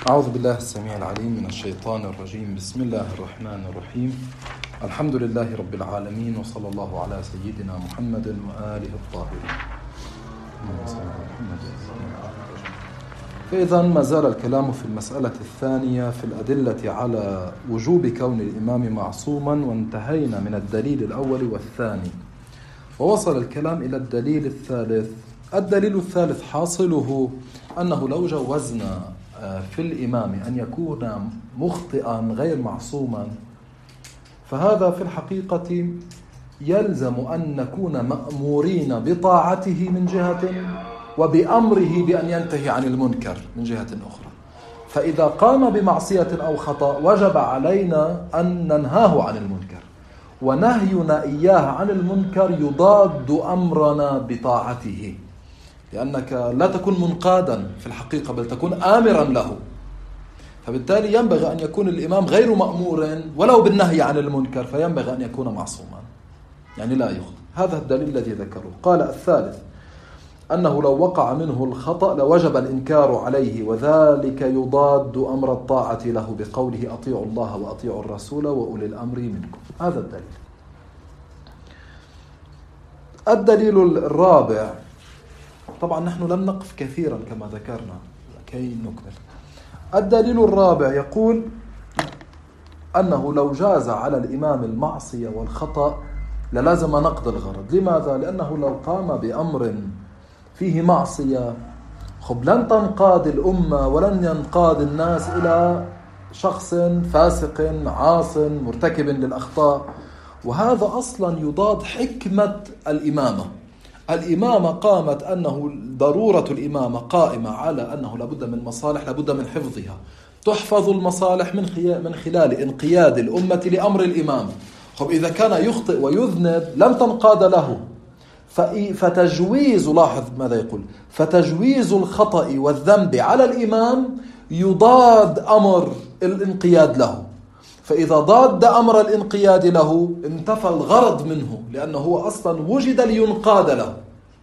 أعوذ بالله السميع العليم من الشيطان الرجيم. بسم الله الرحمن الرحيم. الحمد لله رب العالمين، وصلى الله على سيدنا محمد وآله الطاهرين. فإذا ما زال الكلام في المسألة الثانية في الأدلة على وجوب كون الإمام معصوما، وانتهينا من الدليل الأول والثاني، ووصل الكلام إلى الدليل الثالث. الدليل الثالث حاصله أنه لو جوزنا في الإمام أن يكون مخطئا غير معصوما، فهذا في الحقيقة يلزم أن نكون مأمورين بطاعته من جهة، وبأمره بأن ينتهي عن المنكر من جهة أخرى. فإذا قام بمعصية أو خطأ وجب علينا أن ننهاه عن المنكر، ونهينا إياه عن المنكر يضاد أمرنا بطاعته، لأنك لا تكون منقادا في الحقيقة بل تكون آمرا له. فبالتالي ينبغي أن يكون الإمام غير مأمور ولو بالنهي عن المنكر، فينبغي أن يكون معصوما، يعني لا يخطئ. هذا الدليل الذي ذكره. قال الثالث أنه لو وقع منه الخطأ لوجب الإنكار عليه، وذلك يضاد أمر الطاعة له بقوله أطيعوا الله وأطيعوا الرسول وأولي الأمر منكم. هذا الدليل. الدليل الرابع، طبعا نحن لم نقف كثيرا كما ذكرنا كي نكمل. الدليل الرابع يقول أنه لو جاز على الإمام المعصية والخطأ للازم نقض الغرض. لماذا؟ لأنه لو قام بأمر فيه معصية لن تنقاد الأمة ولن ينقاد الناس إلى شخص فاسق عاص مرتكب للأخطاء، وهذا أصلا يضاد حكمة الإمامة. الإمامة قامت أنه ضرورة الإمامة قائمة على أنه لابد من مصالح لابد من حفظها. تحفظ المصالح من خلال انقياد الأمة لأمر الإمام. إذا كان يخطئ ويذنب لم تنقاد له، فتجويز، لاحظ ماذا يقول، فتجويز الخطأ والذنب على الإمام يضاد أمر الانقياد له. فإذا ضاد أمر الانقياد له انتفى الغرض منه، لأنه هو أصلا وجد لينقاد له.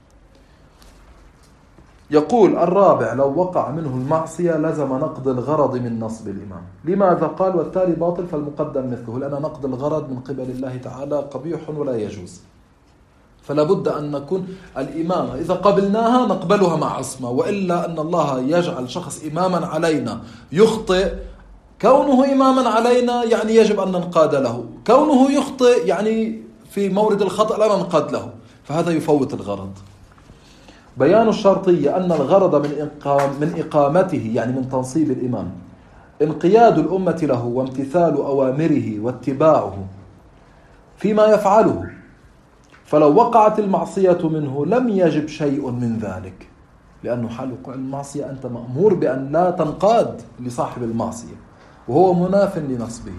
يقول الرابع لو وقع منه المعصية لزم نقض الغرض من نصب الإمام. لماذا؟ قال والتالي باطل فالمقدم مثله، لأن نقض الغرض من قبل الله تعالى قبيح ولا يجوز. فلا بد أن نكون الإمامة إذا قبلناها نقبلها مع عصمة، وإلا أن الله يجعل شخص إماما علينا يخطئ، كونه إماما علينا يعني يجب أن ننقاد له، كونه يخطئ يعني في مورد الخطأ لا ننقاد له، فهذا يفوت الغرض. بيان الشرطية أن الغرض من إقامته يعني من تنصيب الإمام انقياد الأمة له وامتثال أوامره واتباعه فيما يفعله، فلو وقعت المعصية منه لم يجب شيء من ذلك، لأنه حال وقوع المعصية أنت مأمور بأن لا تنقاد لصاحب المعصية، وهو مناف لنصبه.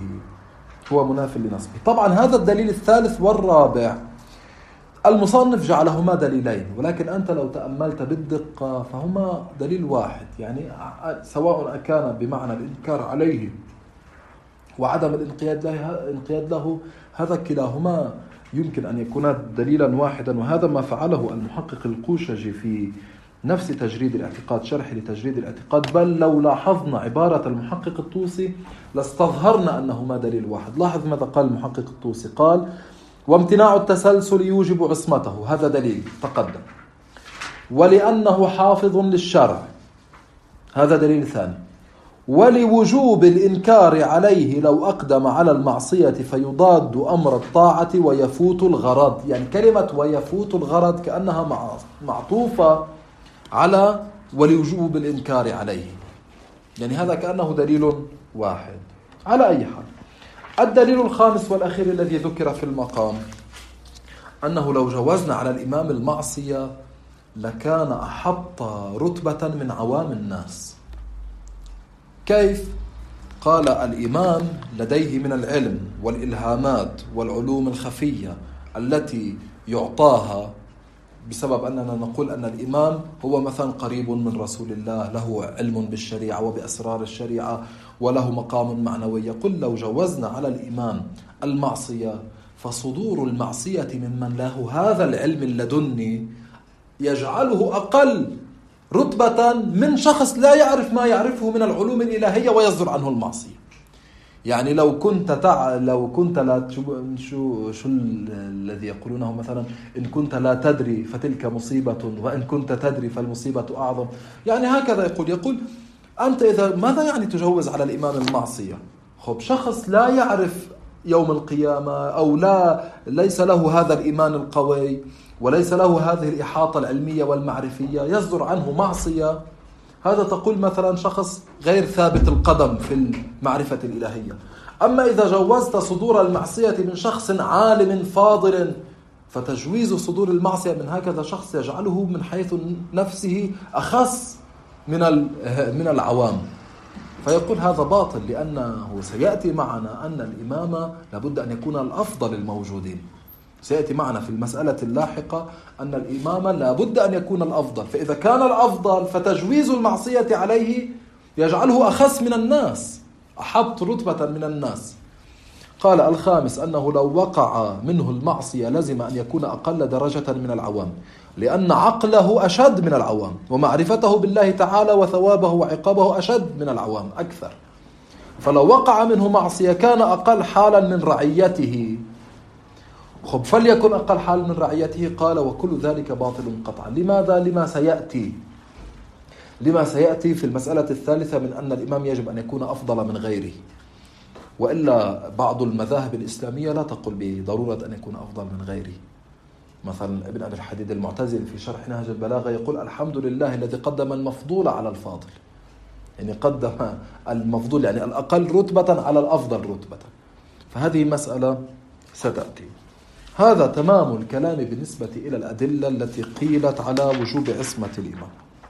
طبعا هذا الدليل الثالث والرابع المصنف جعلهما دليلين، ولكن أنت لو تأملت بالدقة فهما دليل واحد، يعني سواء كان بمعنى الإنكار عليه وعدم الانقياد له، هذا كلاهما يمكن أن يكون دليلا واحدا. وهذا ما فعله المحقق القوشجي في نفس تجريد الاعتقاد، شرح لتجريد الاعتقاد، بل لو لاحظنا عبارة المحقق الطوسي لاستظهرنا أنهما دليل واحد. لاحظ ماذا قال المحقق الطوسي، قال وامتناع التسلسل يوجب عصمته، هذا دليل تقدم، ولأنه حافظ للشرع، هذا دليل ثاني، ولوجوب الإنكار عليه لو أقدم على المعصية فيضاد أمر الطاعة ويفوت الغرض. يعني كلمة ويفوت الغرض كأنها معطوفة على ولوجوب الإنكار عليه، يعني هذا كأنه دليل واحد. على أي حال، الدليل الخامس والأخير الذي ذكر في المقام أنه لو جوزنا على الإمام المعصية لكان أحط رتبة من عوام الناس. كيف؟ قال الإمام لديه من العلم والإلهامات والعلوم الخفية التي يعطاها، بسبب أننا نقول أن الإمام هو مثلا قريب من رسول الله، له علم بالشريعة وبأسرار الشريعة وله مقام معنوي. يقول لو جوزنا على الإمام المعصية فصدور المعصية ممن له هذا العلم اللدني يجعله أقل رتبة من شخص لا يعرف ما يعرفه من العلوم الإلهية ويصدر عنه المعصية. يعني لو كنت لا شو الذي يقولونه مثلا، إن كنت لا تدري فتلك مصيبة، وإن كنت تدري فالمصيبة أعظم. يعني هكذا يقول أنت إذا ماذا يعني تجوز على الإمام المعصية؟ خب شخص لا يعرف يوم القيامة، أو ليس له هذا الإيمان القوي، وليس له هذه الإحاطة العلمية والمعرفية، يصدر عنه معصية. هذا تقول مثلا شخص غير ثابت القدم في المعرفة الإلهية. أما إذا جوزت صدور المعصية من شخص عالم فاضل، فتجويز صدور المعصية من هكذا شخص يجعله من حيث نفسه أخص من العوام. فيقول هذا باطل، لأنه سيأتي معنا أن الإمام لابد أن يكون الأفضل الموجودين. سيأتي معنا في المسألة اللاحقة أن الإمام لابد أن يكون الأفضل، فإذا كان الأفضل فتجويز المعصية عليه يجعله أخص من الناس، أحط رتبة من الناس. قال الخامس أنه لو وقع منه المعصية لزم أن يكون أقل درجة من العوام، لأن عقله أشد من العوام، ومعرفته بالله تعالى وثوابه وعقابه أشد من العوام أكثر. فلو وقع منه معصية كان أقل حالا من رعيته. خب فليكن أقل حال من رعيته. قال وكل ذلك باطل قطعا. لماذا؟ لما سيأتي في المسألة الثالثة من أن الإمام يجب أن يكون أفضل من غيره. وإلا بعض المذاهب الإسلامية لا تقول بضرورة أن يكون أفضل من غيره. مثلا ابن أبي الحديد المعتزلي في شرح نهج البلاغة يقول الحمد لله الذي قدم المفضول على الفاضل، يعني قدم المفضول يعني الأقل رتبة على الأفضل رتبة. فهذه مسألة ستأتي. هذا تمام الكلام بالنسبة إلى الأدلة التي قيلت على وجوب عصمة الإمام.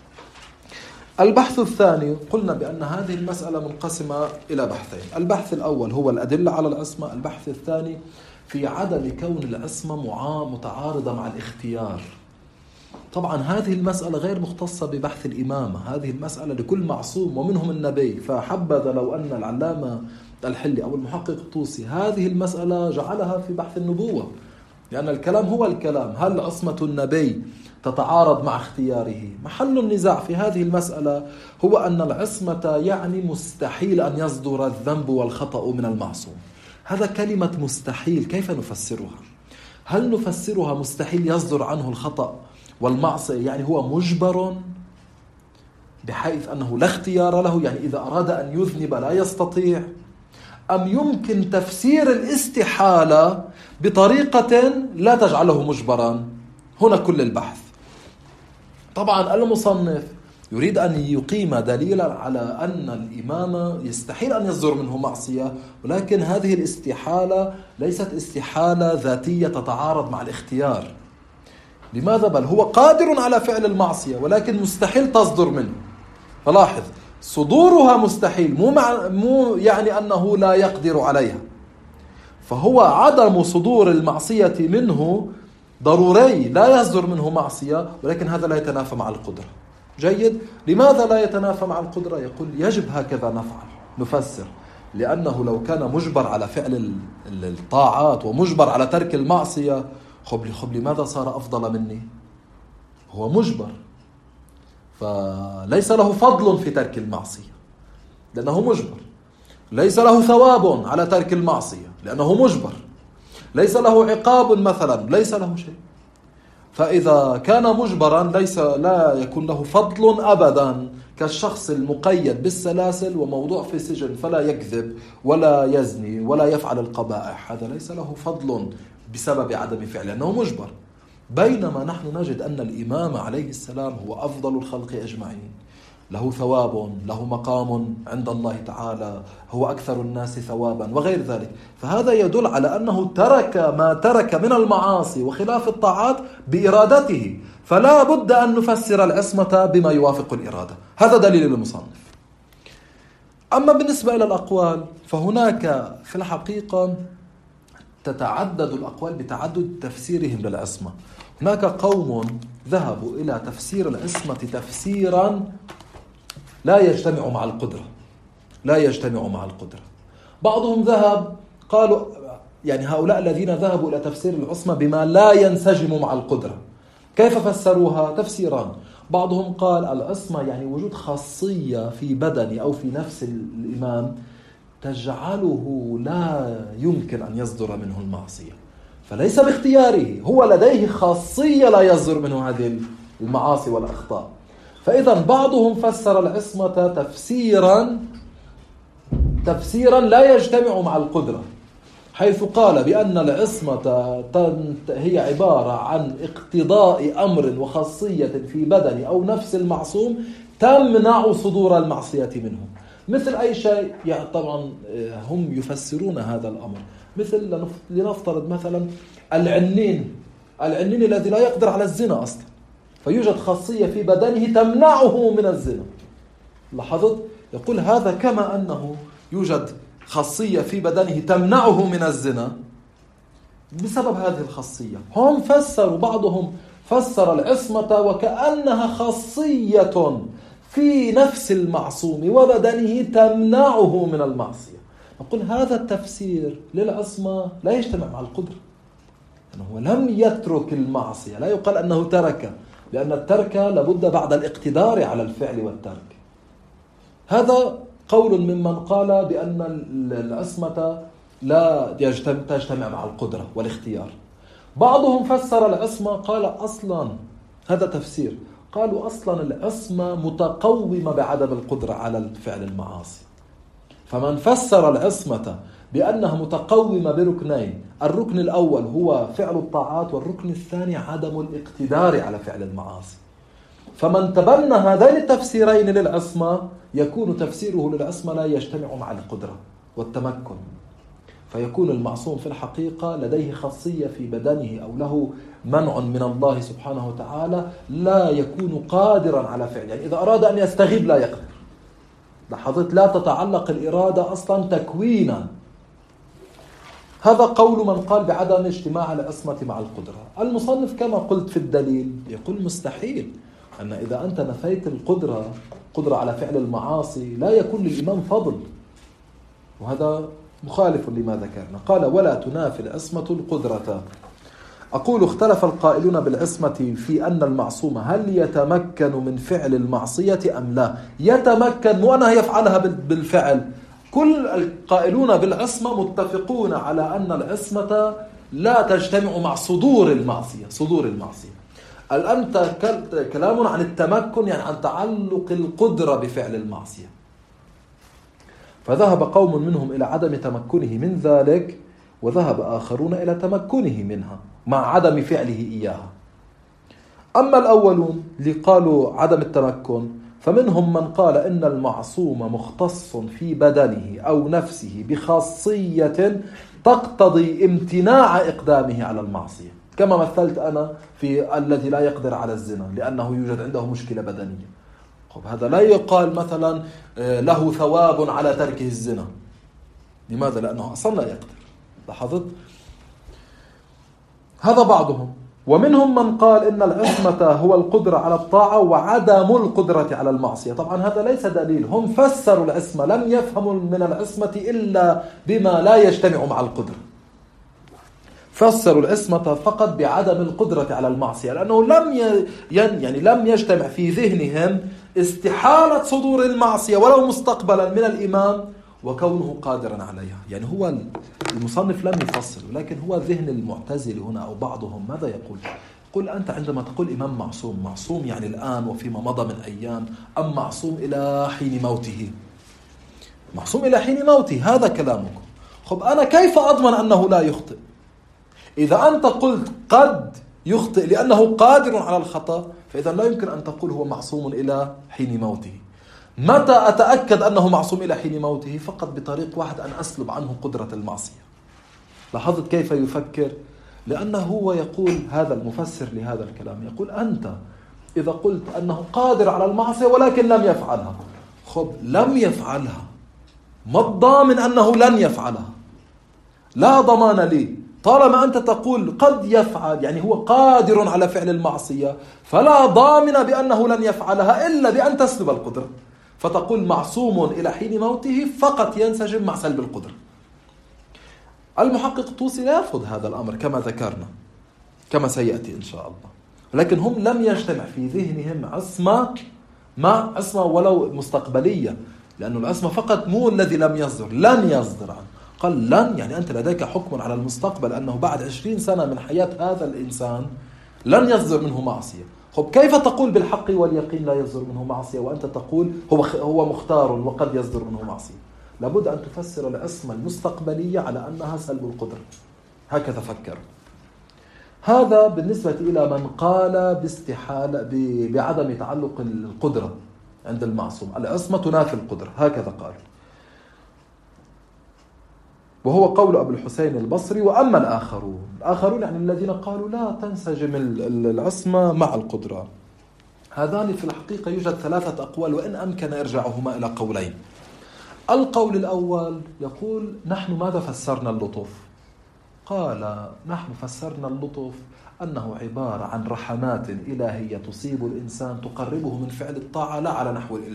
البحث الثاني، قلنا بأن هذه المسألة منقسمة إلى بحثين. البحث الأول هو الأدلة على العصمة. البحث الثاني في عدم كون العصمة متعارضة مع الاختيار. طبعا هذه المسألة غير مختصة ببحث الإمامة، هذه المسألة لكل معصوم ومنهم النبي. فحبذا لو أن العلامة الحلي أو المحقق الطوسي هذه المسألة جعلها في بحث النبوة، لأن الكلام هو الكلام. هل عصمة النبي تتعارض مع اختياره؟ محل النزاع في هذه المسألة هو أن العصمة يعني مستحيل أن يصدر الذنب والخطأ من المعصوم. هذا كلمة مستحيل كيف نفسرها؟ هل نفسرها مستحيل يصدر عنه الخطأ والمعصية يعني هو مجبر بحيث أنه لا اختيار له، يعني إذا أراد أن يذنب لا يستطيع؟ أم يمكن تفسير الاستحالة بطريقة لا تجعله مجبرا؟ هنا كل البحث. طبعا المصنف يريد أن يقيم دليلا على أن الإمام يستحيل أن يصدر منه معصية، ولكن هذه الاستحالة ليست استحالة ذاتية تتعارض مع الاختيار. لماذا؟ بل هو قادر على فعل المعصية ولكن مستحيل تصدر منه. فلاحظ، صدورها مستحيل مو يعني أنه لا يقدر عليها. فهو عدم صدور المعصية منه ضروري، لا يصدر منه معصية، ولكن هذا لا يتنافى مع القدرة. جيد. لماذا لا يتنافى مع القدرة؟ يقول يجب هكذا نفعل. نفسر لأنه لو كان مجبر على فعل الطاعات ومجبر على ترك المعصية، خب لماذا صار أفضل مني؟ هو مجبر، فليس له فضل في ترك المعصية لأنه مجبر، ليس له ثواب على ترك المعصية لأنه مجبر، ليس له عقاب مثلا، ليس له شيء. فإذا كان مجبرا لا يكون له فضل أبدا، كالشخص المقيد بالسلاسل وموضوع في سجن فلا يكذب ولا يزني ولا يفعل القبائح، هذا ليس له فضل بسبب عدم فعله لأنه مجبر. بينما نحن نجد أن الإمام عليه السلام هو أفضل الخلق أجمعين، له ثواب، له مقام عند الله تعالى، هو أكثر الناس ثوابا وغير ذلك. فهذا يدل على أنه ترك ما ترك من المعاصي وخلاف الطاعات بإرادته، فلا بد أن نفسر العصمة بما يوافق الإرادة. هذا دليل المصنف. أما بالنسبة إلى الأقوال فهناك في الحقيقة تتعدد الأقوال بتعدد تفسيرهم للعصمة. هناك قوم ذهبوا إلى تفسير العصمة تفسيرا لا يجتمع مع القدرة. بعضهم ذهب قالوا يعني هؤلاء الذين ذهبوا إلى تفسير العصمة بما لا ينسجم مع القدرة. كيف فسروها؟ تفسيران. بعضهم قال العصمة يعني وجود خاصية في بدني أو في نفس الإمام تجعله لا يمكن أن يصدر منه المعصية، فليس باختياره، هو لديه خاصية لا يصدر منه هذه المعاصي والأخطاء. فإذا بعضهم فسر العصمة تفسيرا لا يجتمع مع القدرة، حيث قال بأن العصمة هي عبارة عن اقتضاء أمر وخاصية في بدن أو نفس المعصوم تمنع صدور المعصية منه. مثل أي شيء، يعني طبعا هم يفسرون هذا الأمر، مثل لنفترض مثلا العنين الذي لا يقدر على الزنا أصلا، فيوجد خاصية في بدنه تمنعه من الزنا. لاحظت؟ يقول هذا كما أنه يوجد خاصية في بدنه تمنعه من الزنا بسبب هذه الخاصية. هم بعضهم فسر العصمة وكأنها خاصية في نفس المعصوم وبدنه تمنعه من المعصية. نقول هذا التفسير للعصمة لا يجتمع مع القدرة، أنه لم يترك المعصية، لا يقال أنه ترك، لأن الترك لابد بعد الاقتدار على الفعل والترك. هذا قول ممن قال بأن العصمة لا تجتمع مع القدرة والاختيار. بعضهم فسر العصمة قال أصلا، هذا تفسير، قالوا أصلا العصمة متقومة بعدم القدرة على فعل المعاصي. فمن فسر العصمة بأنها متقومة بركنين، الركن الأول هو فعل الطاعات، والركن الثاني عدم الاقتدار على فعل المعاصي. فمن تبنى هذين التفسيرين للعصمة يكون تفسيره للعصمة لا يجتمع مع القدرة والتمكن، فيكون المعصوم في الحقيقة لديه خاصية في بدنه أو له منع من الله سبحانه وتعالى لا يكون قادرا على فعل، يعني إذا أراد أن يستغيب لا يقدر. لاحظت؟ لا تتعلق الإرادة أصلا تكوينا. هذا قول من قال بعدم اجتماع العصمة مع القدرة. المصنف كما قلت في الدليل يقول مستحيل أن إذا أنت نفيت القدرة على فعل المعاصي لا يكون للإمام فضل، وهذا مخالف لما ذكرنا. قال ولا تنافي العصمة القدرة. أقول اختلف القائلون بالعصمة في أن المعصوم هل يتمكن من فعل المعصية أم لا. يتمكن وأنه يفعلها بالفعل. كل القائلون بالعصمة متفقون على أن العصمة لا تجتمع مع صدور المعصية. الآن كلام عن التمكن، يعني عن تعلق القدرة بفعل المعصية. فذهب قوم منهم إلى عدم تمكنه من ذلك، وذهب آخرون إلى تمكنه منها مع عدم فعله إياها. أما الأولون اللي قالوا عدم التمكن فمنهم من قال إن المعصوم مختص في بدنه أو نفسه بخاصية تقتضي امتناع إقدامه على المعصية، كما مثلت أنا في الذي لا يقدر على الزنا لأنه يوجد عنده مشكلة بدنية. هذا لا يقال مثلا له ثواب على تركه الزنا. لماذا؟ لأنه أصلا لا يقدر. لاحظت؟ هذا بعضهم. ومنهم من قال إن العصمة هو القدرة على الطاعة وعدم القدرة على المعصية. طبعا هذا ليس دليل، هم فسروا العصمة، لم يفهموا من العصمة إلا بما لا يجتمع مع القدرة. فسروا العصمة فقط بعدم القدرة على المعصية، لأنه لم يجتمع في ذهنهم استحالة صدور المعصية ولو مستقبلا من الإمام وكونه قادرا عليها. يعني هو المصنف لم يفسر، لكن هو ذهن المعتزل هنا أو بعضهم ماذا يقول؟ يقول أنت عندما تقول إمام معصوم يعني الآن وفيما مضى من أيام، أم معصوم إلى حين موته؟ معصوم إلى حين موته، هذا كلامكم. خب أنا كيف أضمن أنه لا يخطئ؟ إذا أنت قلت قد يخطئ لأنه قادر على الخطأ، فإذا لا يمكن أن تقول هو معصوم إلى حين موته. متى أتأكد أنه معصوم إلى حين موته؟ فقط بطريق واحد، أن أسلب عنه قدرة المعصية. لاحظت كيف يفكر؟ لأنه هو يقول، هذا المفسر لهذا الكلام يقول أنت إذا قلت أنه قادر على المعصية ولكن لم يفعلها، خب لم يفعلها، ما الضامن أنه لن يفعلها؟ لا ضمان لي. طالما أنت تقول قد يفعل، يعني هو قادر على فعل المعصية، فلا ضامن بأنه لن يفعلها إلا بأن تسلب القدرة. فتقول معصوم إلى حين موته فقط ينسجم مع سلب القدرة. المحقق الطوسي لا يرفض هذا الأمر كما ذكرنا، كما سيأتي إن شاء الله. لكن هم لم يجتمع في ذهنهم عصمة مع عصمة ولو مستقبلية، لأن العصمة فقط مو الذي لم يصدر، لن يصدر عنه. قال لن، يعني أنت لديك حكم على المستقبل أنه بعد 20 سنة من حياة هذا الإنسان لن يصدر منه معصية. خب كيف تقول بالحق واليقين لا يصدر منه معصية وأنت تقول هو مختار وقد يصدر منه معصية؟ لابد أن تفسر العصمة المستقبلية على أنها سلب القدرة. هكذا فكر. هذا بالنسبة إلى من قال باستحالة بعدم تعلق القدرة عند المعصوم. العصمة تنافي القدرة، هكذا قال، وهو قول أبو الحسين البصري. وأما الآخرون يعني الذين قالوا لا تنسجم العصمة مع القدرة، هذان في الحقيقة يوجد 3 أقوال، وإن أمكن إرجاعهما إلى قولين. القول الأول يقول نحن ماذا فسرنا اللطف؟ قال نحن فسرنا اللطف أنه عبارة عن رحمات إلهية تصيب الإنسان تقربه من فعل الطاعة، لا على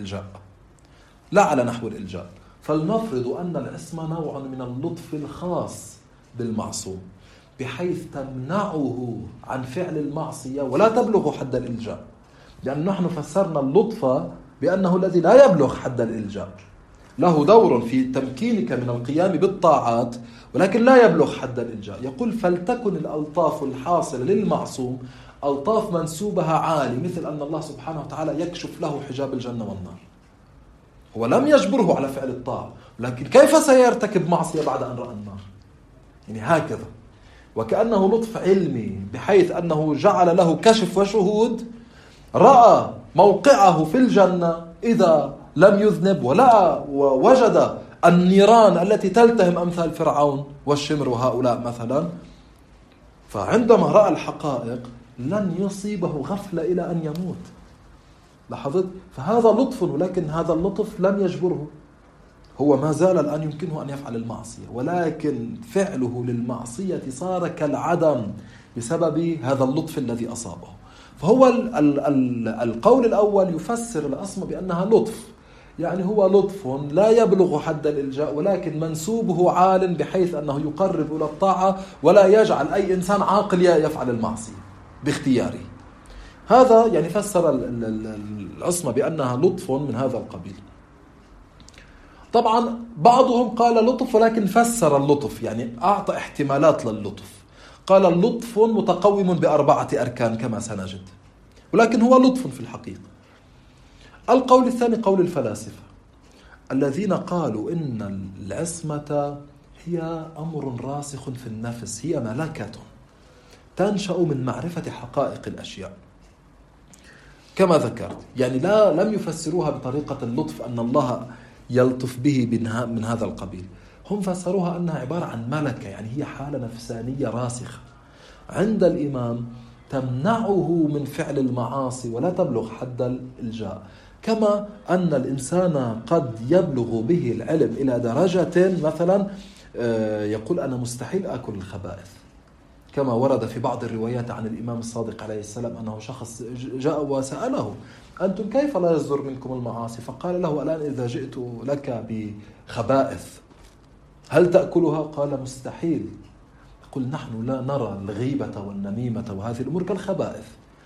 نحو الإلجاء. فلنفرض أن العصمة نوع من اللطف الخاص بالمعصوم بحيث تمنعه عن فعل المعصية ولا تبلغ حد الإلجاء، لأن نحن فسرنا اللطف بأنه الذي لا يبلغ حد الإلجاء، له دور في تمكينك من القيام بالطاعات ولكن لا يبلغ حد الإلجاء. يقول فلتكن الألطاف الحاصلة للمعصوم ألطاف منسوبها عالي، مثل أن الله سبحانه وتعالى يكشف له حجاب الجنة والنار. هو لم يجبره على فعل الطاعة، لكن كيف سيرتكب معصية بعد أن رأى النار؟ يعني هكذا، وكأنه لطف علمي بحيث أنه جعل له كشف وشهود، رأى موقعه في الجنة إذا لم يذنب، ولا ووجد النيران التي تلتهم أمثال فرعون والشمر وهؤلاء مثلا. فعندما رأى الحقائق لن يصيبه غفلة إلى أن يموت. لاحظت؟ فهذا لطف، ولكن هذا اللطف لم يجبره، هو ما زال الآن يمكنه أن يفعل المعصية، ولكن فعله للمعصية صار كالعدم بسبب هذا اللطف الذي أصابه. فهو القول الأول يفسر العصمة بأنها لطف، يعني هو لطف لا يبلغ حد الإلجاء ولكن منسوبه عال بحيث أنه يقرب إلى الطاعة ولا يجعل أي إنسان عاقل يفعل المعصية باختياره. هذا يعني فسر العصمة بأنها لطف من هذا القبيل. طبعا بعضهم قال لطف ولكن فسر اللطف، يعني أعطى احتمالات للطف. قال اللطف متقوم ب4 أركان كما سنجد، ولكن هو لطف في الحقيقة. القول الثاني قول الفلاسفة الذين قالوا إن العصمة هي أمر راسخ في النفس، هي ملكة تنشأ من معرفة حقائق الأشياء كما ذكرت. يعني لم يفسروها بطريقة اللطف أن الله يلطف به من هذا القبيل، هم فسروها أنها عبارة عن ملكة، يعني هي حالة نفسانية راسخة عند الإمام تمنعه من فعل المعاصي ولا تبلغ حد الإلجاء. كما أن الإنسان قد يبلغ به العلم إلى درجة مثلا يقول أنا مستحيل أكل الخبائث، كما ورد في بعض الروايات عن الإمام الصادق عليه السلام أنه شخص جاء وسأله أنتم كيف لا يصدر منكم المعاصي؟ فقال له الآن إذا جئت لك بخبائث هل تأكلها؟ قال مستحيل. يقول نحن لا نرى الغيبة والنميمة وهذه الأمور كالخبائث.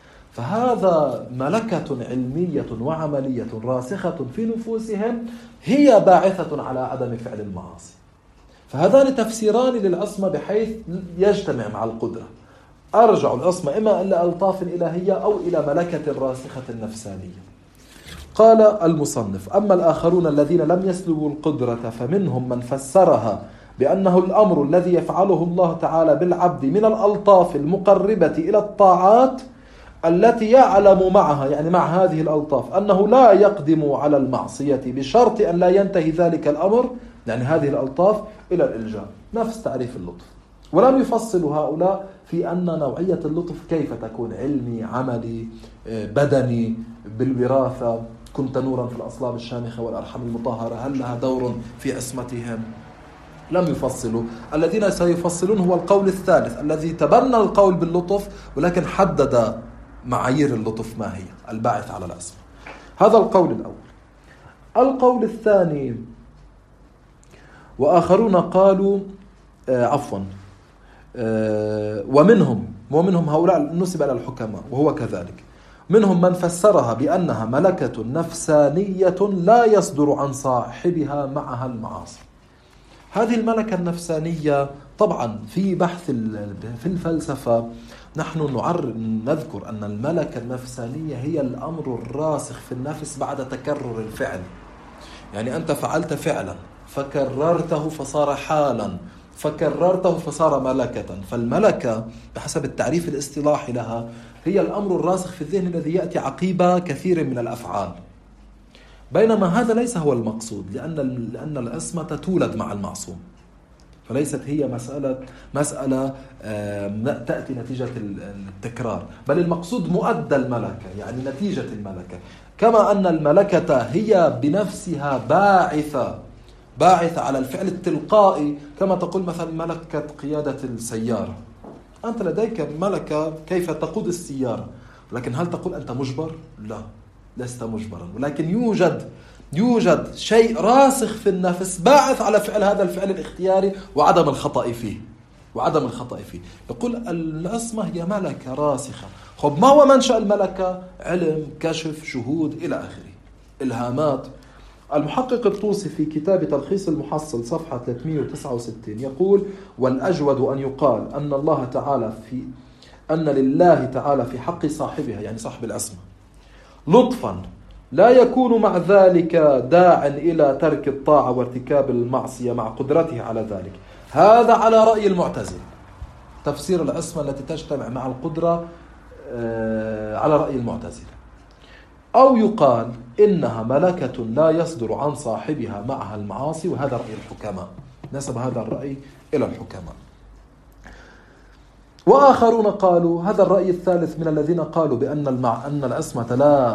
فهذا ملكة علمية وعملية راسخة في نفوسهم هي باعثة على عدم فعل المعاصي. فهذان تفسيران للعصمة بحيث يجتمع مع القدرة. أرجع العصمة إما إلى ألطاف إلهية أو إلى ملكة راسخة نفسانية. قال المصنف أما الآخرون الذين لم يسلبوا القدرة فمنهم من فسرها بأنه الأمر الذي يفعله الله تعالى بالعبد من الألطاف المقربة إلى الطاعات التي يعلم معها، يعني مع هذه الألطاف، أنه لا يقدم على المعصية بشرط أن لا ينتهي ذلك الأمر، يعني هذه الألطاف، إلى الإلجاء. نفس تعريف اللطف. ولم يفصلوا هؤلاء في أن نوعية اللطف كيف تكون، علمي، عملي، بدني، بالوراثة، كنت نورا في الأصلاب الشامخة والأرحام المطهرة، هل لها دور في عصمتهم؟ لم يفصلوا. الذين سيفصلون هو القول الثالث الذي تبنى القول باللطف ولكن حدد معايير اللطف ما هي الباعث على العصمة. هذا القول الأول. القول الثاني وآخرون قالوا ومنهم ومنهم هؤلاء نسب إلى الحكماء وهو كذلك. منهم من فسرها بأنها ملكة نفسانية لا يصدر عن صاحبها معها المعاصي. هذه الملكة النفسانية طبعا في بحث في الفلسفة نحن نذكر أن الملكة النفسانية هي الأمر الراسخ في النفس بعد تكرر الفعل. يعني أنت فعلت فعلا فكررته فصار حالا فكررته فصار ملكة. فالملكة بحسب التعريف الاصطلاحي لها هي الأمر الراسخ في الذهن الذي يأتي عقيبة كثير من الأفعال. بينما هذا ليس هو المقصود، لأن العصمة تولد مع المعصوم، فليست هي مسألة تأتي نتيجة التكرار، بل المقصود مؤدى الملكة، يعني نتيجة الملكة. كما أن الملكة هي بنفسها باعثة على الفعل التلقائي، كما تقول مثلا ملكة قيادة السيارة. أنت لديك ملكة كيف تقود السيارة، لكن هل تقول أنت مجبر؟ لا، لست مجبرا، ولكن يوجد شيء راسخ في النفس باعث على فعل هذا الفعل الاختياري وعدم الخطأ فيه. يقول العصمة هي ملكة راسخة. خب ما هو منشأ الملكة؟ علم، كشف، شهود إلى آخره، إلهامات. المحقق الطوسي في كتاب تلخيص المحصل صفحة 369 يقول: والأجود أن يقال أن لله تعالى في حق صاحبها، يعني صاحب العصمة، لطفا لا يكون مع ذلك داع إلى ترك الطاعة وارتكاب المعصية مع قدرته على ذلك. هذا على رأي المعتزلة، تفسير العصمة التي تجتمع مع القدرة على رأي المعتزلة. أو يقال إنها ملكة لا يصدر عن صاحبها معها المعاصي، وهذا رأي الحكماء، نسب هذا الرأي إلى الحكماء. وآخرون قالوا هذا الرأي الثالث من الذين قالوا بأن العصمة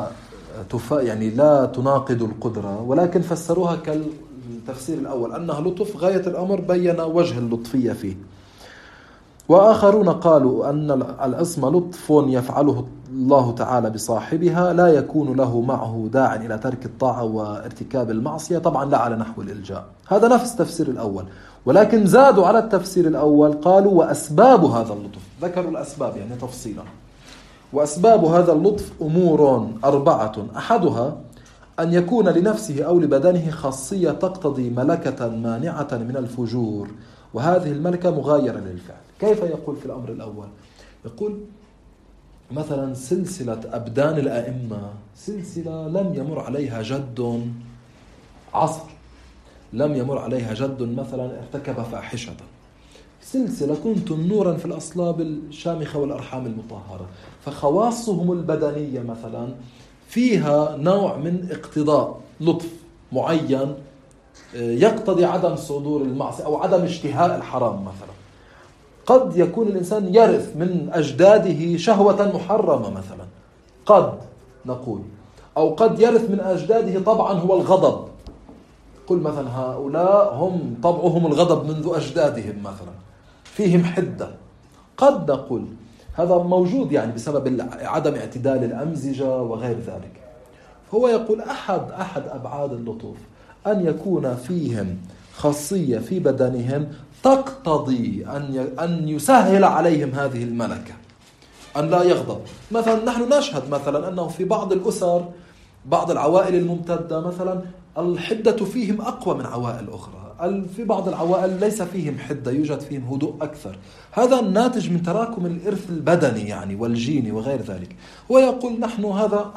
لا تناقض القدرة، ولكن فسروها كالتفسير الأول أنها لطف غاية الأمر، بين وجه اللطفية فيه. وآخرون قالوا أن العصمة لطف يفعله الله تعالى بصاحبها، لا يكون له معه داع إلى ترك الطاعة وارتكاب المعصية، طبعا لا على نحو الإلجاء. هذا نفس التفسير الأول، ولكن زادوا على التفسير الأول، قالوا وأسباب هذا اللطف، ذكروا الأسباب يعني تفصيلا. وأسباب هذا اللطف أمور 4: أحدها أن يكون لنفسه أو لبدنه خاصية تقتضي ملكة مانعة من الفجور، وهذه الملكة مغايرة للفعل. كيف يقول في الأمر الأول؟ يقول مثلا سلسلة أبدان الأئمة سلسلة لم يمر عليها جد عصر، لم يمر عليها جد مثلا ارتكب فاحشة، سلسلة كنتم نورا في الأصلاب الشامخة والأرحام المطهرة، فخواصهم البدنية مثلا فيها نوع من اقتضاء لطف معين يقتضي عدم صدور المعصية أو عدم اشتهاء الحرام. مثلا قد يكون الإنسان يرث من أجداده شهوة محرمة مثلا، قد نقول، أو قد يرث من أجداده طبعا هو الغضب، قل مثلا هؤلاء هم طبعهم الغضب منذ أجدادهم مثلا، فيهم حدة، قد نقول هذا موجود يعني بسبب عدم اعتدال الأمزجة وغير ذلك. فهو يقول أحد أبعاد اللطف أن يكون فيهم خاصية في بدنهم تقتضي أن يسهل عليهم هذه الملكة، أن لا يغضب. مثلا نحن نشهد مثلا أنه في بعض الأسر، بعض العوائل الممتدة مثلا الحدة فيهم أقوى من عوائل أخرى، في بعض العوائل ليس فيهم حدة، يوجد فيهم هدوء أكثر. هذا الناتج من تراكم الإرث البدني يعني والجيني وغير ذلك. ويقول نحن هذا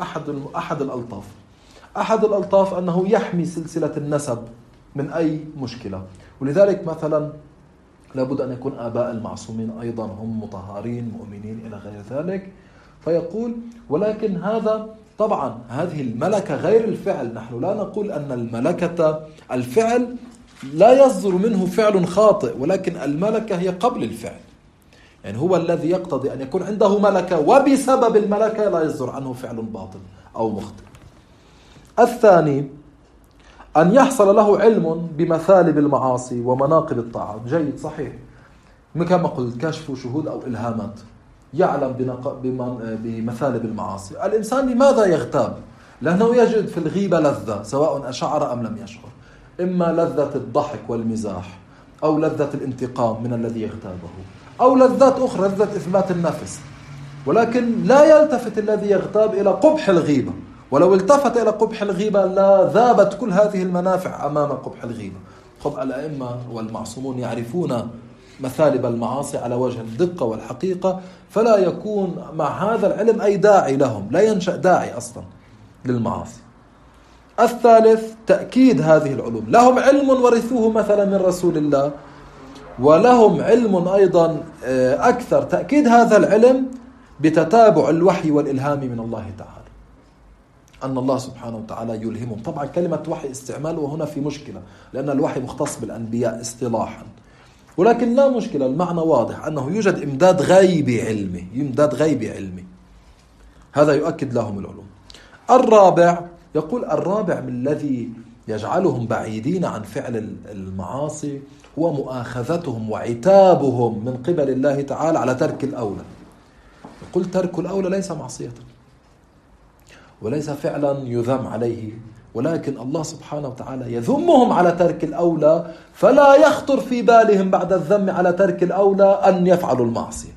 أحد الألطاف أنه يحمي سلسلة النسب من أي مشكلة. ولذلك مثلا لابد أن يكون آباء المعصومين أيضا هم مطهرين مؤمنين إلى غير ذلك. فيقول ولكن هذا طبعا هذه الملكة غير الفعل، نحن لا نقول أن الملكة الفعل لا يصدر منه فعل خاطئ، ولكن الملكة هي قبل الفعل، يعني هو الذي يقتضي أن يكون عنده ملكة وبسبب الملكة لا يصدر عنه فعل باطل أو مخطئ. الثاني أن يحصل له علم بمثالب المعاصي ومناقب الطاعة. جيد، صحيح، كما قلت كشف وشهود أو إلهامات، يعلم بمثالب المعاصي. الإنسان لماذا يغتاب؟ لأنه يجد في الغيبة لذة، سواء أشعر أم لم يشعر، إما لذة الضحك والمزاح، أو لذة الانتقام من الذي يغتابه، أو لذات أخرى، لذة إثبات النفس، ولكن لا يلتفت الذي يغتاب إلى قبح الغيبة. ولو التفت إلى قبح الغيبة لا ذابت كل هذه المنافع أمام قبح الغيبة. خب الأئمة والمعصومون يعرفون مثالب المعاصي على وجه الدقة والحقيقة، فلا يكون مع هذا العلم أي داعي لهم، لا ينشأ داعي أصلا للمعاصي. الثالث تأكيد هذه العلوم. لهم علم ورثوه مثلا من رسول الله، ولهم علم أيضا أكثر تأكيد هذا العلم بتتابع الوحي والإلهام من الله تعالى، أن الله سبحانه وتعالى يلهمهم. طبعا كلمة وحي استعمال وهنا في مشكلة، لأن الوحي مختص بالأنبياء اصطلاحا، ولكن لا مشكلة، المعنى واضح أنه يوجد إمداد غيبي علمي، إمداد غيبي علمي، هذا يؤكد لهم العلوم. الرابع، يقول الرابع من الذي يجعلهم بعيدين عن فعل المعاصي هو مؤاخذتهم وعتابهم من قبل الله تعالى على ترك الأولى. يقول ترك الأولى ليس معصية وليس فعلا يذم عليه، ولكن الله سبحانه وتعالى يذمهم على ترك الأولى، فلا يخطر في بالهم بعد الذم على ترك الأولى أن يفعلوا المعصية.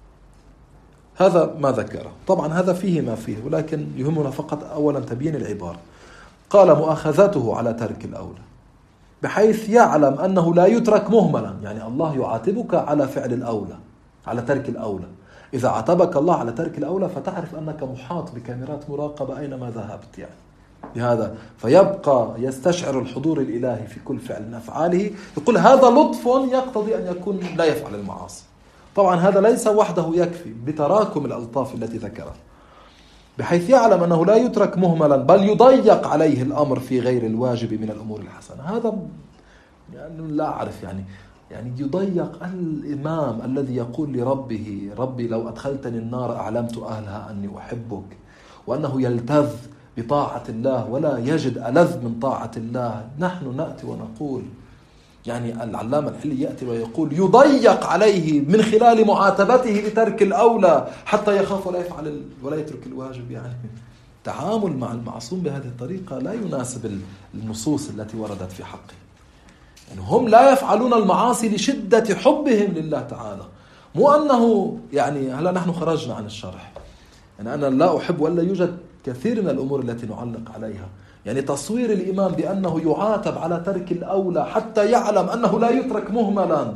هذا ما ذكره. طبعا هذا فيه ما فيه، ولكن يهمنا فقط أولا تبيين العبارة. قال مؤاخذته على ترك الأولى، بحيث يعلم أنه لا يترك مهملا، يعني الله يعاتبك على فعل الأولى، على ترك الأولى. إذا عاتبك الله على ترك الأولى فتعرف أنك محاط بكاميرات مراقبة أينما ذهبت، يعني بهذا فيبقى يستشعر الحضور الإلهي في كل فعل من أفعاله. يقول هذا لطف يقتضي أن يكون لا يفعل المعاصي. طبعا هذا ليس وحده يكفي، بتراكم الألطاف التي ذكرها، بحيث يعلم أنه لا يترك مهملا، بل يضيق عليه الأمر في غير الواجب من الأمور الحسنة. هذا يعني لا أعرف، يعني يضيق الإمام الذي يقول لربه ربي لو أدخلتني النار أعلمت أهلها أني أحبك، وأنه يلتذ بطاعة الله ولا يجد ألذ من طاعة الله. نحن نأتي ونقول، يعني العلامة الحلي يأتي ويقول يضيق عليه من خلال معاتبته لترك الأولى حتى يخاف ولا يفعل ولا يترك الواجب. يعني التعامل مع المعصوم بهذه الطريقة لا يناسب النصوص التي وردت في حقه. يعني هم لا يفعلون المعاصي لشدة حبهم لله تعالى، مو أنه يعني هلا نحن خرجنا عن الشرح، يعني أنا لا أحب ولا يوجد كثير من الأمور التي نعلق عليها. يعني تصوير الإمام بأنه يعاتب على ترك الأولى حتى يعلم أنه لا يترك مهملا،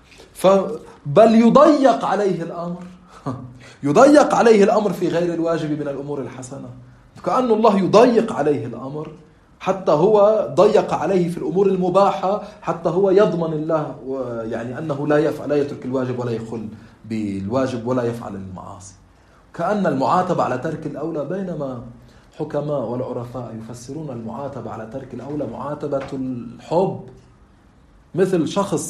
بل يضيق عليه الأمر يضيق عليه الأمر في غير الواجب من الأمور الحسنة، كأن الله يضيق عليه الأمر حتى هو ضيق عليه في الأمور المباحة، حتى هو يضمن الله يعني أنه لا يترك الواجب ولا يخل بالواجب ولا يفعل المعاصي. كأن المعاتبة على ترك الأولى، بينما حكماء والعرفاء يفسرون المعاتبة على ترك الأولى معاتبة الحب. مثل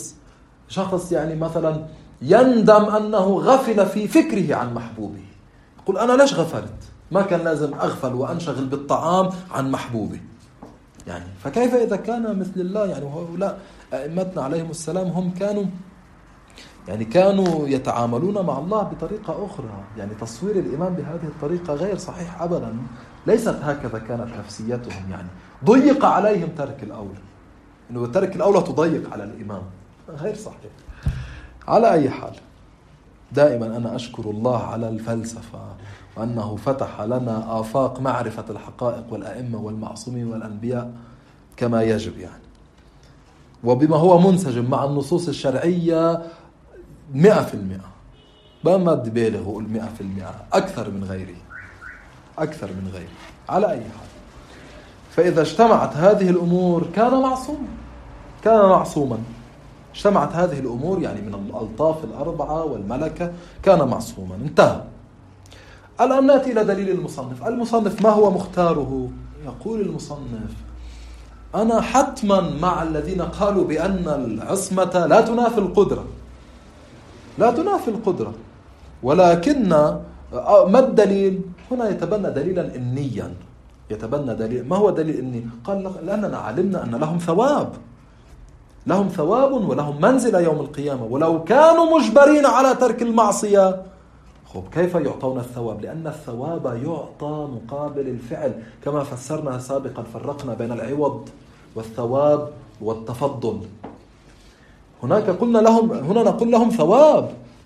شخص يعني مثلا يندم أنه غفل في فكره عن محبوبه، يقول أنا ليش غفلت؟ ما كان لازم أغفل وأنشغل بالطعام عن محبوبي. يعني فكيف إذا كان مثل الله؟ يعني هؤلاء أئمتنا عليهم السلام هم كانوا يتعاملون مع الله بطريقة أخرى. يعني تصوير الإمام بهذه الطريقة غير صحيح أبدا، ليست هكذا كانت نفسيتهم. يعني ضيق عليهم ترك الأولى، إنه ترك الأولى تضيق على الإمام، غير صحيح. على أي حال، دائما أنا أشكر الله على الفلسفة، وأنه فتح لنا آفاق معرفة الحقائق والأئمة والمعصومين والأنبياء كما يجب، يعني وبما هو منسجم مع النصوص الشرعية 100%. ما بدي بالغ وقول 100%، أكثر من غيره. على أي حال، فإذا اجتمعت هذه الأمور كان معصوما. اجتمعت هذه الأمور يعني من الألطاف الأربعة والملكة، كان معصوما، انتهى. الآن نأتي إلى دليل المصنف ما هو مختاره؟ يقول المصنف أنا حتما مع الذين قالوا بأن العصمة لا تنافي القدرة، ولكن ما الدليل؟ هنا يتبنى دليلا إنيا. ما هو دليل إني؟ قال لأننا علمنا أن لهم ثواب ولهم منزل يوم القيامة، ولو كانوا مجبرين على ترك المعصية، كيف يعطون الثواب؟ لأن الثواب يعطى مقابل الفعل، كما فسرنا سابقا، فرقنا بين العوض والثواب والتفضل. هنا نقول لهم ثواب،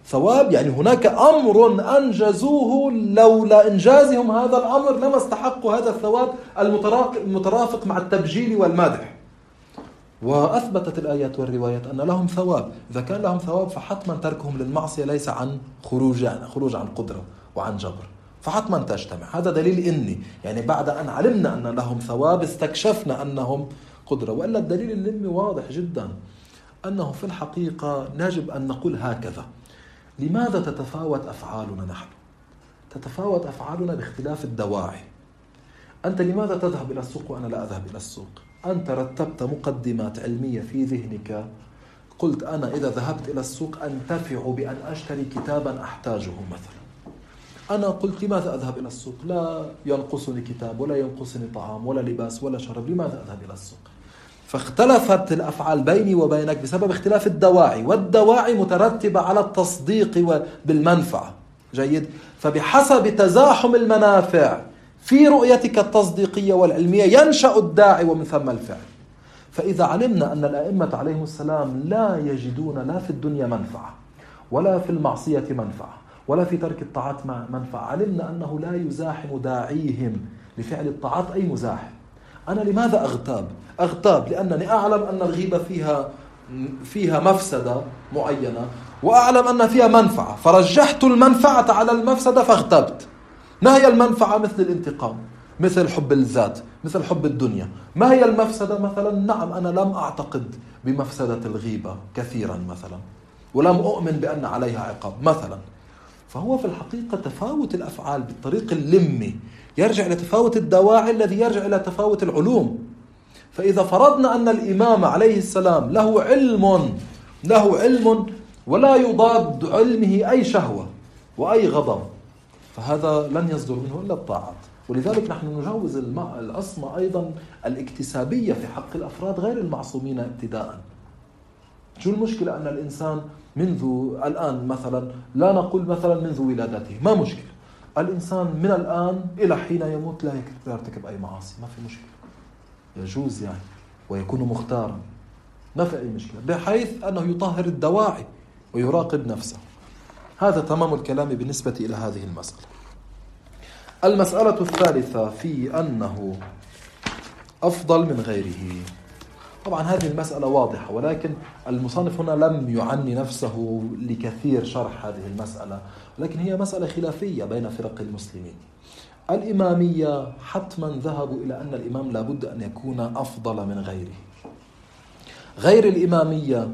ثواب يعني هناك أمر أنجزوه، لولا إنجازهم هذا الأمر لما استحقوا هذا الثواب المترافق مع التبجيل والمدح. وأثبتت الآيات والروايات أن لهم ثواب. إذا كان لهم ثواب فحتما تركهم للمعصية ليس عن خروج عن قدرة وعن جبر، فحتما تجتمع. هذا دليل إني يعني بعد أن علمنا أن لهم ثواب استكشفنا أنهم قدرة. وإلا الدليل اللمي واضح جدا، أنه في الحقيقة يجب أن نقول هكذا: لماذا تتفاوت أفعالنا نحن؟ تتفاوت أفعالنا باختلاف الدواعي. أنت لماذا تذهب إلى السوق وأنا لا أذهب إلى السوق؟ أنت رتبت مقدمات علمية في ذهنك، قلت أنا إذا ذهبت إلى السوق أنتفع بأن أشتري كتابا أحتاجه مثلا. أنا قلت لماذا أذهب إلى السوق؟ لا ينقصني كتاب ولا ينقصني طعام ولا لباس ولا شرب، لماذا أذهب إلى السوق؟ فاختلفت الأفعال بيني وبينك بسبب اختلاف الدواعي، والدواعي مترتبة على التصديق بالمنفعة. جيد؟ فبحسب تزاحم المنافع في رؤيتك التصديقية والعلمية ينشأ الداعي ومن ثم الفعل. فإذا علمنا أن الأئمة عليهم السلام لا يجدون لا في الدنيا منفعة ولا في المعصية منفعة ولا في ترك الطاعات منفعة، علمنا أنه لا يزاحم داعيهم لفعل الطاعات أي مزاحم. أنا لماذا أغتاب؟ لأنني أعلم أن الغيبة فيها مفسدة معينة، وأعلم أن فيها منفعة، فرجحت المنفعة على المفسدة فاغتبت. ما هي المنفعة؟ مثل الانتقام، مثل حب الذات، مثل حب الدنيا. ما هي المفسدة؟ مثلا نعم أنا لم أعتقد بمفسدة الغيبة كثيرا مثلا، ولم أؤمن بأن عليها عقاب مثلا. فهو في الحقيقة تفاوت الأفعال بالطريق اللمي يرجع إلى تفاوت الدواعي الذي يرجع إلى تفاوت العلوم. فإذا فرضنا أن الإمام عليه السلام له علم ولا يضاد علمه أي شهوة وأي غضب، فهذا لن يصدر منه إلا الطاعات. ولذلك نحن نجوز العصمة أيضا الاكتسابية في حق الأفراد غير المعصومين ابتداء. شو المشكلة أن الإنسان منذ الآن مثلا، لا نقول مثلا منذ ولادته، ما مشكلة، الإنسان من الآن إلى حين يموت لا يرتكب أي معاصي، ما في مشكلة، يجوز يعني، ويكون مختارا، ما في أي مشكلة، بحيث أنه يطهر الدواعي ويراقب نفسه. هذا تمام الكلام بالنسبة إلى هذه المسألة. المسألة الثالثة في أنه أفضل من غيره. طبعا هذه المسألة واضحة، ولكن المصنف هنا لم يعني نفسه لكثير شرح هذه المسألة، ولكن هي مسألة خلافية بين فرق المسلمين. الإمامية حتما ذهبوا إلى أن الإمام لابد أن يكون أفضل من غيره. غير الإمامية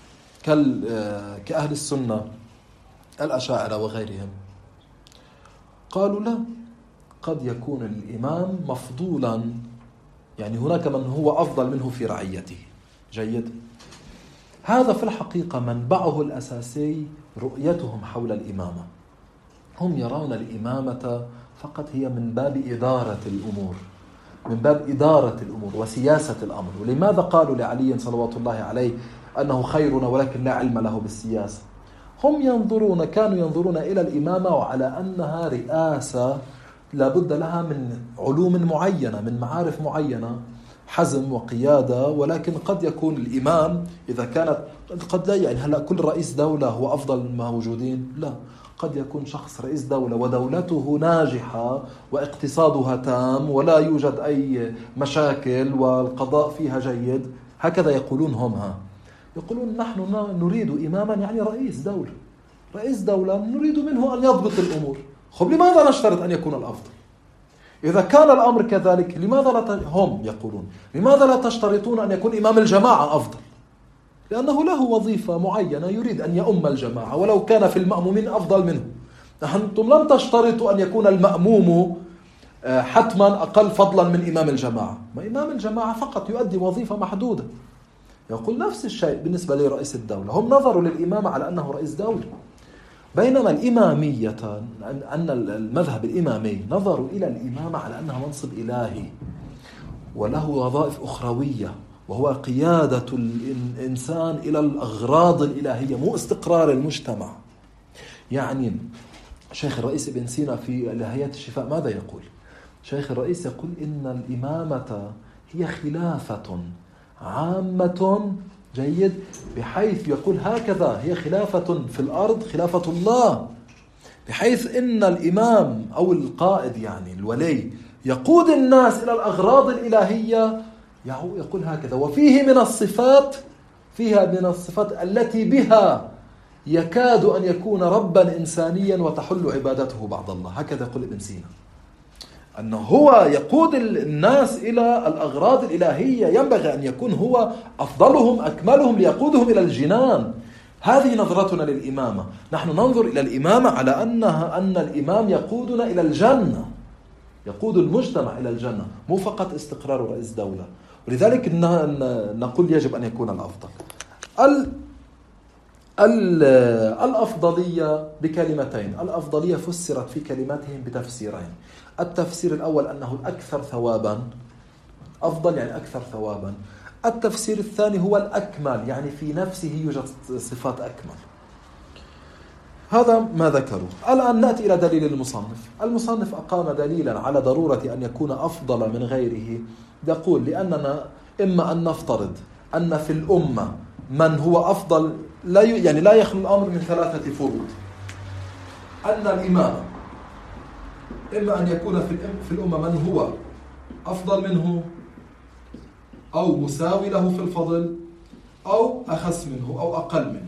كأهل السنة الأشاعرة وغيرهم قالوا لا، قد يكون الإمام مفضولا، يعني هناك من هو أفضل منه في رعيته. جيد؟ هذا في الحقيقة منبعه الأساسي رؤيتهم حول الإمامة. هم يرون الإمامة فقط هي من باب إدارة الأمور وسياسة الأمر. ولماذا قالوا لعلي صلوات الله عليه أنه خيرنا ولكن لا علم له بالسياسة؟ هم كانوا ينظرون إلى الإمامة وعلى أنها رئاسة لابد لها من علوم معينة، من معارف معينة، حزم وقيادة. ولكن قد يكون الإمام إذا كانت قد لا، يعني هلأ كل رئيس دولة هو أفضل من الموجودين؟ لا، قد يكون شخص رئيس دولة ودولته ناجحة واقتصادها تام ولا يوجد أي مشاكل والقضاء فيها جيد. هكذا يقولون يقولون نحن نريد إماما يعني رئيس دولة نريد منه أن يضبط الأمور. لماذا نشترط أن يكون الأفضل؟ إذا كان الأمر كذلك هم يقولون لماذا لا تشترطون أن يكون إمام الجماعة أفضل؟ لأنه له وظيفة معينة يريد أن يؤم الجماعة ولو كان في المأمومين أفضل منه. أنتم لم تشترطوا أن يكون المأموم حتما أقل فضلا من إمام الجماعة. ما إمام الجماعة فقط يؤدي وظيفة محدودة. يقول نفس الشيء بالنسبة لرئيس الدولة، هم نظروا للإمام على أنه رئيس دولة، بينما الإمامية أن المذهب الإمامي نظروا إلى الإمامة على أنها منصب إلهي وله وظائف أخروية، وهو قيادة الإنسان إلى الأغراض الإلهية مو استقرار المجتمع. يعني شيخ الرئيس ابن سينا في إلهيات الشفاء ماذا يقول؟ شيخ الرئيس يقول إن الإمامة هي خلافة عامة جيد، بحيث يقول هكذا هي خلافة في الأرض، خلافة الله، بحيث إن الإمام أو القائد يعني الولي يقود الناس إلى الأغراض الإلهية. يقول هكذا: وفيه من الصفات، فيها من الصفات التي بها يكاد أن يكون ربا إنسانيا وتحل عبادته بعد الله. هكذا يقول ابن سينا، أنه هو يقود الناس إلى الأغراض الإلهية، ينبغي أن يكون هو أفضلهم أكملهم ليقودهم إلى الجنان. هذه نظرتنا للإمامة. نحن ننظر إلى الإمامة على أن الإمام يقودنا إلى الجنة، يقود المجتمع إلى الجنة، مو فقط استقرار رئيس دولة. ولذلك نقول يجب أن يكون الأفضل. الأفضلية بكلمتين. الأفضلية فسرت في كلماتهم بتفسيرين. التفسير الأول أنه الأكثر ثوابا، أفضل يعني أكثر ثوابا. التفسير الثاني هو الأكمل، يعني في نفسه يوجد صفات أكمل. هذا ما ذكروا. الآن نأتي إلى دليل المصنف. المصنف أقام دليلا على ضرورة أن يكون أفضل من غيره. يقول: لأننا إما أن نفترض أن في الأمة من هو أفضل، لا يخلو الأمر من ثلاثة فروض. أن الإمام إما أن يكون في الأمة من هو أفضل منه أو مساوي له في الفضل أو أخس منه أو أقل منه.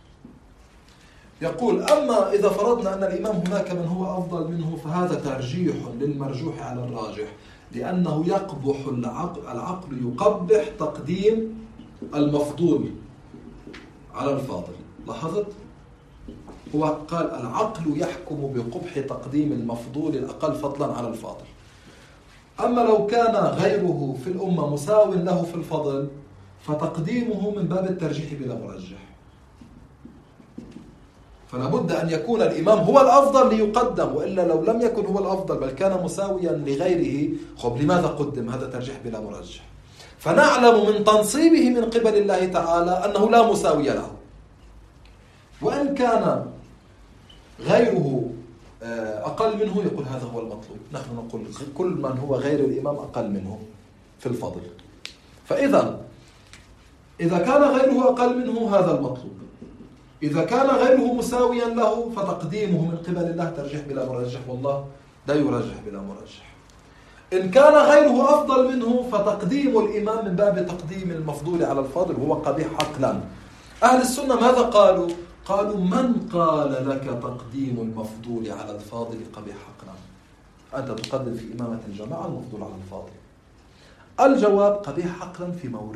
يقول: أما إذا فرضنا أن الإمام هناك من هو أفضل منه فهذا ترجيح للمرجوح على الراجح، لأنه يقبح العقل يقبح تقديم المفضول على الفاضل. لاحظت؟ هو قال العقل يحكم بقبح تقديم المفضول الأقل فضلا على الفاضل. أما لو كان غيره في الأمة مساو له في الفضل فتقديمه من باب الترجيح بلا مرجح. فلا بد أن يكون الإمام هو الأفضل ليقدم، وإلا لو لم يكن هو الأفضل بل كان مساويا لغيره، لماذا قدم؟ هذا ترجيح بلا مرجح. فنعلم من تنصيبه من قبل الله تعالى أنه لا مساوي له، وإن كان غيره أقل منه يقول هذا هو المطلوب. نحن نقول كل من هو غير الإمام أقل منه في الفضل. فإذا كان غيره أقل منه هذا المطلوب. إذا كان غيره مساويا له فتقديمه من قبل الله ترجيح بلا مرجح، والله لا يرجح بلا مرجح. إن كان غيره أفضل منه فتقديم الإمام من باب تقديم المفضول على الفاضل هو قبيح عقلا. أهل السنة ماذا قالوا؟ قالوا: من قال لك تقديم المفضول على الفاضل قبيح عقلا؟ أنت تقدم في إمامة الجماعة المفضول على الفاضل. الجواب: قبيح عقلا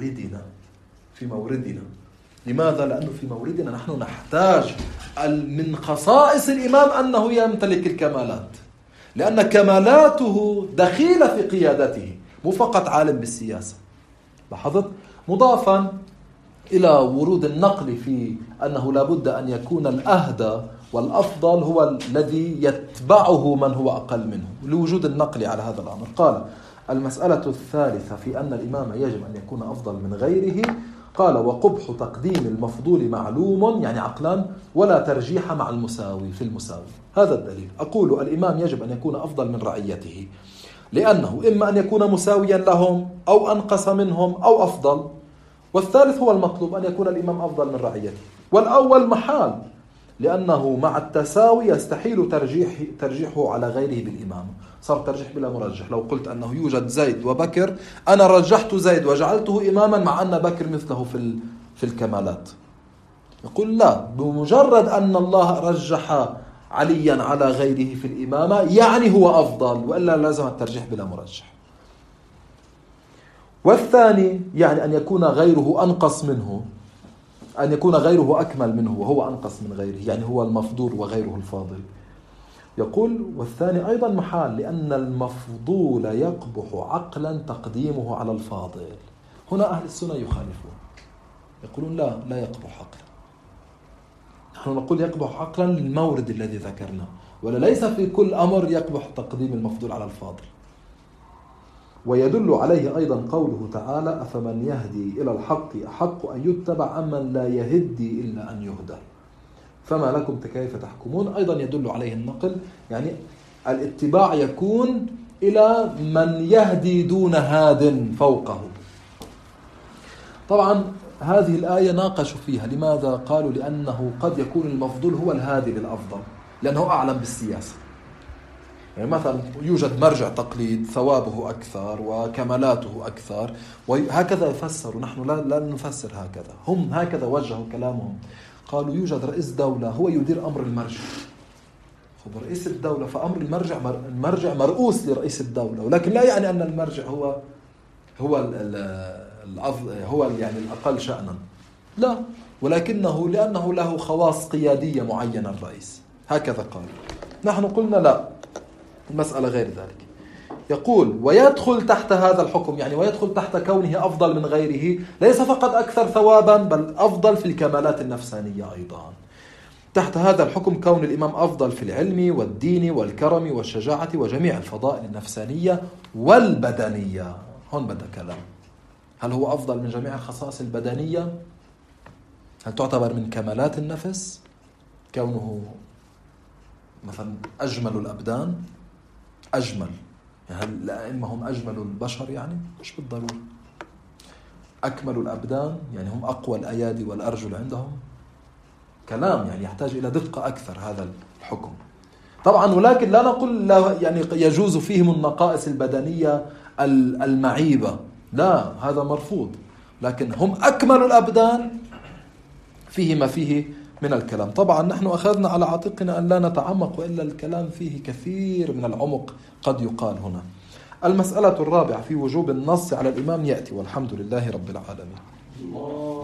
في موردنا. لماذا؟ لأنه في موردنا نحن نحتاج من خصائص الإمام أنه يمتلك الكمالات، لأن كمالاته دخيلة في قيادته، مو فقط عالم بالسياسة. لاحظت؟ مضافا إلى ورود النقل في أنه لا بد أن يكون الأهدى والأفضل هو الذي يتبعه من هو أقل منه، لوجود النقل على هذا الأمر. قال: المسألة الثالثة في أن الإمام يجب أن يكون أفضل من غيره. قال: وقبح تقديم المفضول معلوم، يعني عقلا، ولا ترجيح مع المساوي في المساوي. هذا الدليل. أقول: الإمام يجب أن يكون أفضل من رعيته، لأنه إما أن يكون مساويا لهم أو أنقص منهم أو أفضل، والثالث هو المطلوب، أن يكون الإمام أفضل من رعيته. والأول محال، لأنه مع التساوي يستحيل ترجيحه على غيره بالإمام، صار ترجيح بلا مرجح. لو قلت أنه يوجد زيد وبكر، أنا رجحت زيد وجعلته إماما مع أن بكر مثله في الكمالات. يقول: لا، بمجرد أن الله رجح عليا على غيره في الإمامة يعني هو أفضل، وإلا لازم الترجيح بلا مرجح. والثاني يعني أن يكون غيره أنقص منه، أن يكون غيره أكمل منه وهو أنقص من غيره، يعني هو المفضول وغيره الفاضل. يقول: والثاني أيضا محال، لأن المفضول يقبح عقلا تقديمه على الفاضل. هنا أهل السنة يخالفون، يقولون لا يقبح عقلا. نحن نقول يقبح عقلا للمورد الذي ذكرنا، ولا ليس في كل أمر يقبح تقديم المفضول على الفاضل. ويدل عليه أيضا قوله تعالى: أفمن يهدي إلى الحق أحق أن يتبع أمن لا يهدي إلا أن يهدى فما لكم كيف تحكمون. أيضا يدل عليه النقل، يعني الاتباع يكون إلى من يهدي دون هاد فوقه. طبعا هذه الآية ناقشوا فيها. لماذا؟ قالوا لأنه قد يكون المفضول هو الهادي للأفضل، لأنه أعلم بالسياسة. يعني مثلا يوجد مرجع تقليد ثوابه أكثر وكمالاته أكثر، وهكذا يفسر. نحن لا نفسر هكذا، هم هكذا وجهوا كلامهم. قالوا يوجد رئيس دولة هو يدير أمر المرجع، رئيس الدولة، فأمر المرجع مرؤوس لرئيس الدولة، ولكن لا يعني أن المرجع هو يعني الأقل شأنا، لا، ولكنه لأنه له خواص قيادية معينة الرئيس، هكذا قال. نحن قلنا لا، المسألة غير ذلك. يقول ويدخل تحت هذا الحكم، يعني ويدخل تحت كونه أفضل من غيره، ليس فقط أكثر ثوابا بل أفضل في الكمالات النفسانية أيضا. تحت هذا الحكم كون الإمام أفضل في العلم والدين والكرم والشجاعة وجميع الفضائل النفسانية والبدنية. هون بدأ كلام، هل هو أفضل من جميع الخصائص البدنية؟ هل تعتبر من كمالات النفس كونه مثلا أجمل الأبدان؟ أجمل يعني هل الأئمة هم أجمل البشر؟ يعني مش بالضرورة. أكمل الأبدان يعني هم أقوى الأيادي والأرجل عندهم؟ كلام يعني يحتاج إلى دقة أكثر هذا الحكم طبعا. ولكن لا نقول لا يعني يجوز فيهم النقائص البدنية المعيبة، لا، هذا مرفوض. لكن هم أكمل الأبدان، فيه ما فيه من الكلام. طبعا نحن أخذنا على عاتقنا أن لا نتعمق، وإلا الكلام فيه كثير من العمق قد يقال هنا. المسألة الرابعة في وجوب النص على الإمام يأتي، والحمد لله رب العالمين.